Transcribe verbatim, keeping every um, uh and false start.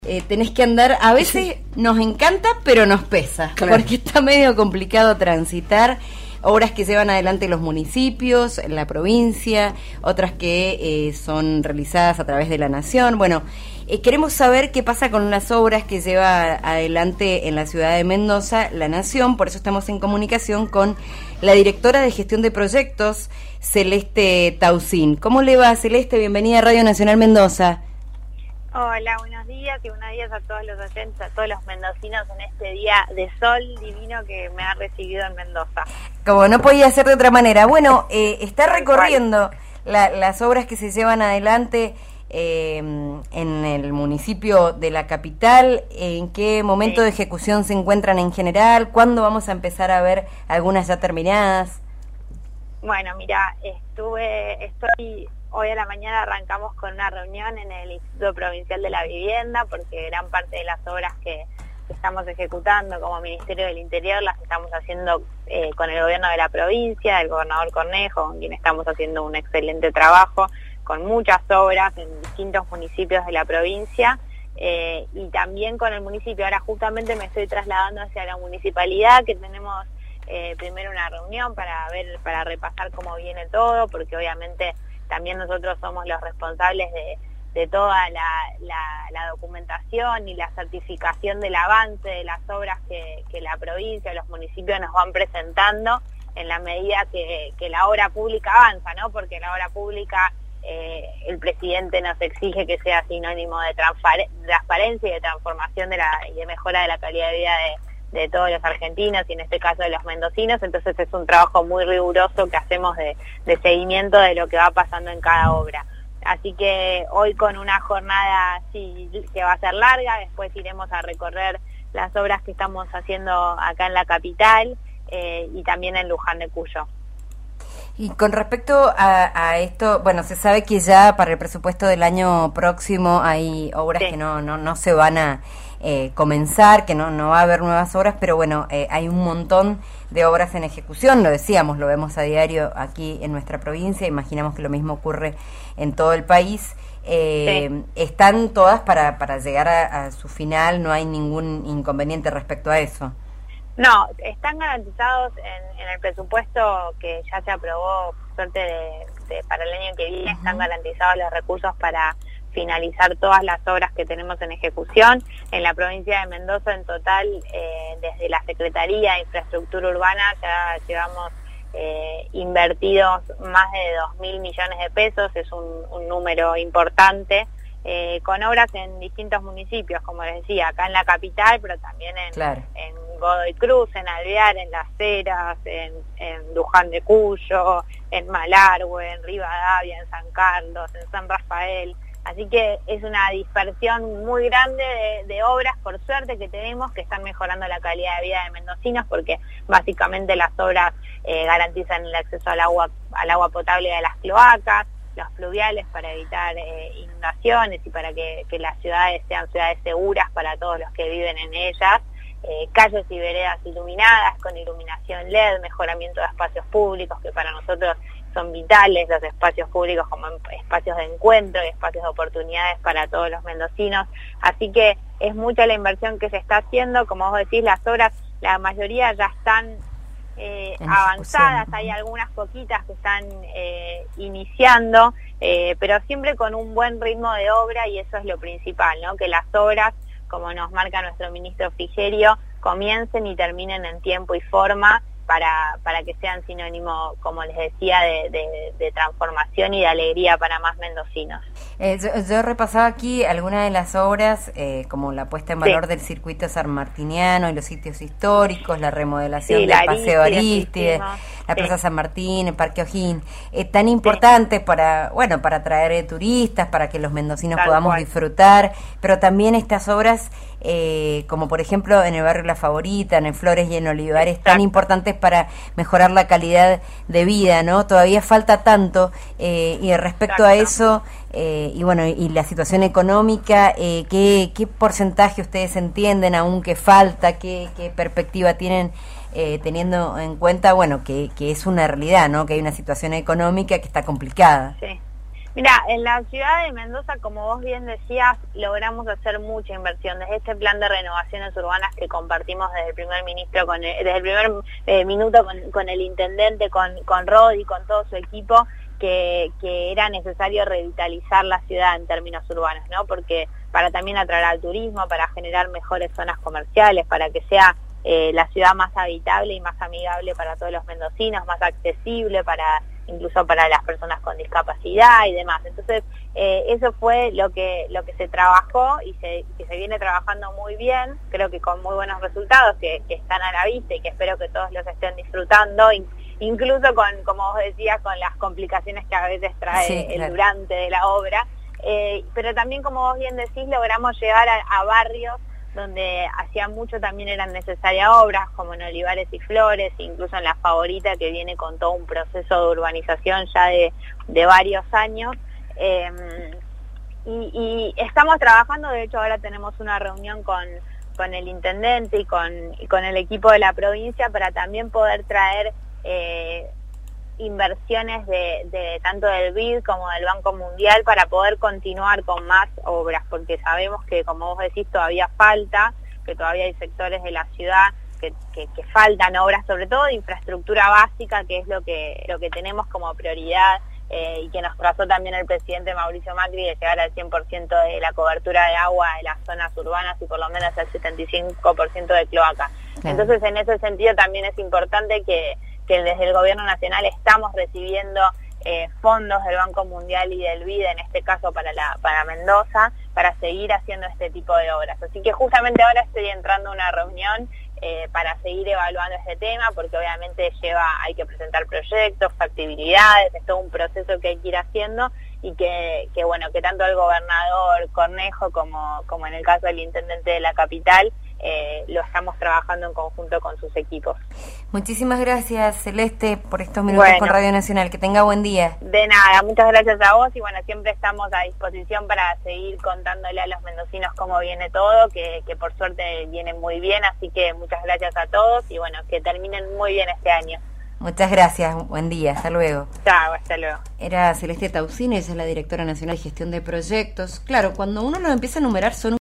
Eh, tenés que andar, a veces nos encanta, pero nos pesa, claro, porque está medio complicado transitar. Obras que llevan adelante los municipios, la provincia, otras que eh, son realizadas a través de la nación. Bueno, eh, queremos saber qué pasa con las obras que lleva adelante en la ciudad de Mendoza la nación, por eso estamos en comunicación con la directora de gestión de proyectos, Celeste Taucín. ¿Cómo le va, Celeste? Bienvenida a Radio Nacional Mendoza. Hola, buenos días y buenos días a todos los oyentes, a todos los mendocinos en este día de sol divino que me ha recibido en Mendoza. Como no podía ser de otra manera. Bueno, eh, está recorriendo la, las obras que se llevan adelante eh, en el municipio de la capital. ¿En qué momento sí. de ejecución se encuentran en general? ¿Cuándo vamos a empezar a ver algunas ya terminadas? Bueno, mira, estuve, estoy... Hoy a la mañana arrancamos con una reunión en el Instituto Provincial de la Vivienda, porque gran parte de las obras que, que estamos ejecutando como Ministerio del Interior las estamos haciendo eh, con el gobierno de la provincia, el gobernador Cornejo, con quien estamos haciendo un excelente trabajo, con muchas obras en distintos municipios de la provincia, eh, y también con el municipio. Ahora justamente me estoy trasladando hacia la municipalidad, que tenemos eh, primero una reunión para ver, para repasar cómo viene todo, porque obviamente también nosotros somos los responsables de, de toda la, la, la documentación y la certificación del avance de las obras que, que la provincia, los municipios nos van presentando en la medida que, que la obra pública avanza, ¿no? Porque la obra pública, eh, el presidente nos exige que sea sinónimo de transparencia y de transformación de la, y de mejora de la calidad de vida de de todos los argentinos y en este caso de los mendocinos, entonces es un trabajo muy riguroso que hacemos de, de seguimiento de lo que va pasando en cada obra. Así que hoy con una jornada sí, que va a ser larga, después iremos a recorrer las obras que estamos haciendo acá en la capital eh, y también en Luján de Cuyo. Y con respecto a, a esto, bueno, se sabe que ya para el presupuesto del año próximo hay obras sí. que no, no, no se van a eh, comenzar, que no, no va a haber nuevas obras, pero bueno, eh, hay un montón de obras en ejecución, lo decíamos, lo vemos a diario aquí en nuestra provincia, imaginamos que lo mismo ocurre en todo el país. Eh, sí. Están todas para, para llegar a, a su final, no hay ningún inconveniente respecto a eso. No, están garantizados en, en el presupuesto que ya se aprobó, suerte de, de, para el año que viene, uh-huh. están garantizados los recursos para finalizar todas las obras que tenemos en ejecución. En la provincia de Mendoza en total, eh, desde la Secretaría de Infraestructura Urbana ya llevamos eh, invertidos más de dos mil millones de pesos, es un, un número importante. Eh, con obras en distintos municipios, como les decía, acá en la capital, pero también en, claro. en Godoy Cruz, en Alvear, en Las Heras, en, en Luján de Cuyo, en Malargüe, en Rivadavia, en San Carlos, en San Rafael. Así que es una dispersión muy grande de, de obras, por suerte, que tenemos, que están mejorando la calidad de vida de mendocinos, porque básicamente las obras eh, garantizan el acceso al agua, al agua potable de las cloacas, los fluviales para evitar eh, inundaciones y para que, que las ciudades sean ciudades seguras para todos los que viven en ellas, eh, calles y veredas iluminadas con iluminación L E D, mejoramiento de espacios públicos que para nosotros son vitales, los espacios públicos como espacios de encuentro y espacios de oportunidades para todos los mendocinos. Así que es mucha la inversión que se está haciendo, como vos decís, las obras, la mayoría ya están Eh, avanzadas, hay algunas poquitas que están eh, iniciando, eh, pero siempre con un buen ritmo de obra, y eso es lo principal, ¿no? Que las obras, como nos marca nuestro ministro Frigerio, comiencen y terminen en tiempo y forma para, para que sean sinónimo, como les decía, de, de, de transformación y de alegría para más mendocinos. Eh, yo, yo repasaba aquí algunas de las obras, eh, como la puesta en valor sí. del circuito sanmartiniano y los sitios históricos, la remodelación sí, del la Paseo Aristide, la Plaza sí. San Martín, el Parque O'Higgins, eh, tan importantes sí. para, bueno, para atraer eh, turistas, para que los mendocinos Tal podamos cual. disfrutar, pero también estas obras, eh, como por ejemplo en el barrio La Favorita, en el Flores y en Olivares, Exacto. tan importantes para mejorar la calidad de vida, ¿no? Todavía falta tanto, eh, y respecto Exacto. a eso, eh, y bueno, y la situación económica, eh, ¿qué, qué porcentaje ustedes entienden aún que falta? ¿Qué, qué perspectiva tienen eh, teniendo en cuenta, bueno, que, que es una realidad, ¿no? Que hay una situación económica que está complicada. Sí. Mira, en la ciudad de Mendoza, como vos bien decías, logramos hacer mucha inversión. Desde este plan de renovaciones urbanas que compartimos desde el primer ministro, con el, desde el primer eh, minuto con, con el intendente, con, con Rodi, con todo su equipo, que, que era necesario revitalizar la ciudad en términos urbanos, ¿no? Porque para también atraer al turismo, para generar mejores zonas comerciales, para que sea eh, la ciudad más habitable y más amigable para todos los mendocinos, más accesible para incluso para las personas con discapacidad y demás. Entonces, eh, eso fue lo que lo que se trabajó y se, que se viene trabajando muy bien, creo que con muy buenos resultados que, que están a la vista y que espero que todos los estén disfrutando, in, incluso con, como vos decías, con las complicaciones que a veces trae sí, claro. el durante de la obra, eh, pero también, como vos bien decís, logramos llegar a, a barrios donde hacía mucho también eran necesarias obras, como en Olivares y Flores, incluso en La Favorita, que viene con todo un proceso de urbanización ya de, de varios años. Eh, y, y estamos trabajando, de hecho ahora tenemos una reunión con, con el intendente y con, y con el equipo de la provincia para también poder traer eh, inversiones de, de tanto del B I D como del Banco Mundial para poder continuar con más obras, porque sabemos que, como vos decís, todavía falta, que todavía hay sectores de la ciudad que, que, que faltan obras, sobre todo de infraestructura básica, que es lo que, lo que tenemos como prioridad eh, y que nos trazó también el presidente Mauricio Macri, de llegar al cien por ciento de la cobertura de agua de las zonas urbanas y por lo menos al setenta y cinco por ciento de cloaca. Claro. Entonces, en ese sentido también es importante que que desde el gobierno nacional estamos recibiendo eh, fondos del Banco Mundial y del B I D, en este caso para la para Mendoza, para seguir haciendo este tipo de obras. Así que justamente ahora estoy entrando a una reunión eh, para seguir evaluando este tema, porque obviamente lleva, hay que presentar proyectos, factibilidades, es todo un proceso que hay que ir haciendo y que, que bueno, que tanto el gobernador Cornejo como, como en el caso del intendente de la capital, Eh, lo estamos trabajando en conjunto con sus equipos. Muchísimas gracias, Celeste, por estos minutos bueno, con Radio Nacional. Que tenga buen día. De nada, muchas gracias a vos y bueno, siempre estamos a disposición para seguir contándole a los mendocinos cómo viene todo, que, que por suerte viene muy bien, así que muchas gracias a todos y bueno, que terminen muy bien este año. Muchas gracias, buen día, hasta luego. Chao, hasta luego. Era Celeste Tausini, ella es la directora nacional de gestión de proyectos. Claro, cuando uno lo empieza a enumerar son